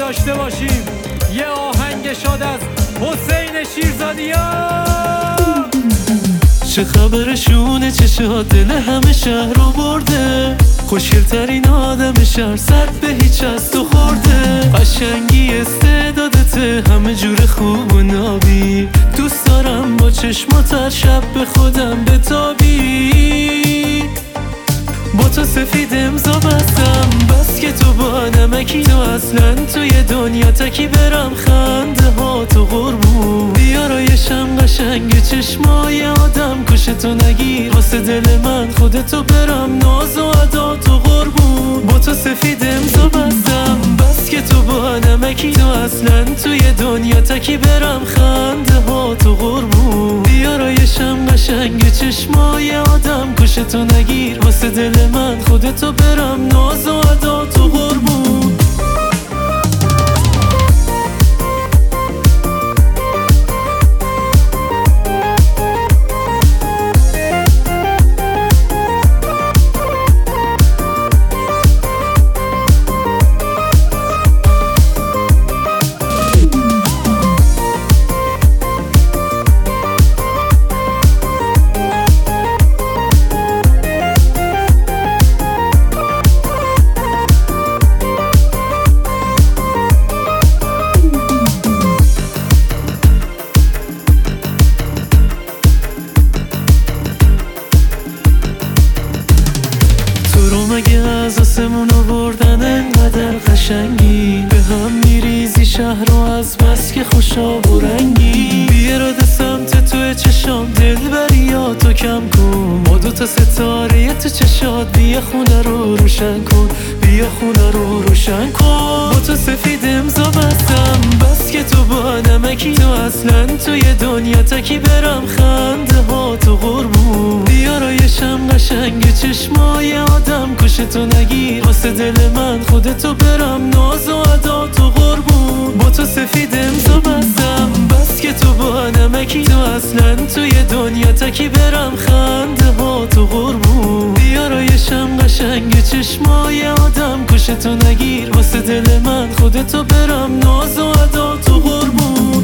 داشته باشیم یه آهنگ شاد از حسین شیرزادیان. چه خبرشونه چشات دل همه شهر رو برده، خوشگل‌ترین آدم شهر صد به هیچ از تو خورده. قشنگی استعدادته همه جور خوب و نابی، دوست دارم با چشمات هر شب به خودم بتابی. با تو سفید امضا بستم بس که تو با نمکی، تو اصلا توی دنیا تکی برم خنده ها تو قربون. بیارایشم قشنگ چشمای آدم کشتو نگیر، واسه دل من خودتو برم ناز و ادا تو قربون. با تو سفید امضا بستم بس که تو با نمکی، تو اصلا توی دنیا تکی برم خنده ها تو قربون. بیارایشم قشنگ چشمای آدم کشتو نگیر، واسه دل من خودتو برم ناز و ادا تو قربون. مگه از آسمون آوردن انقدر قشنگی، به هم میریزی شهر رو از بس که خوشاب و رنگی. بیاراده سمت توی چشام دل بریاتو کم کن، با دوتا ستاره تو چشات بیا خونه رو روشن کن، بیا خونه رو روشن کن. با تو سفید امضا بستم بس که تو با نمکی، تو اصلا توی دنیا تکی برم خنده ها تو قربون. بیارایشم قشنگ چشمای آدم کشتو نگیر، واسه دل من خودتو برم ناز و ادا تو قربون. با تو سفید امضا بستم بس که تو با نمکی، تو اصلا توی دنیا تکی برم خنده ها تو قربون. بیارایشم قشنگ چشمای آدم کشتو نگیر، واسه دل من خودتو برم ناز و ادا تو قربون.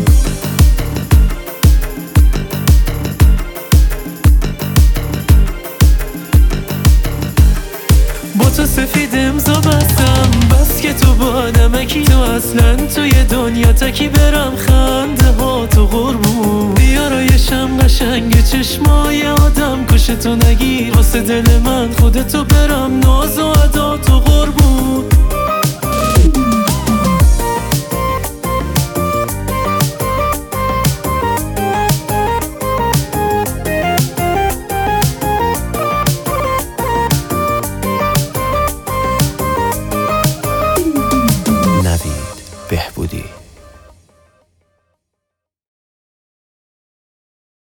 با تو سفید امضا بستم بس که تو با نمکی، تو اصلا توی دنیا تکی برم خنده ها تو قربون. بیارایشم قشنگ چشمای آدم کشتو نگیر، واسه دل من خودتو برم ناز و ادا تو قربون. نوید بهبودی.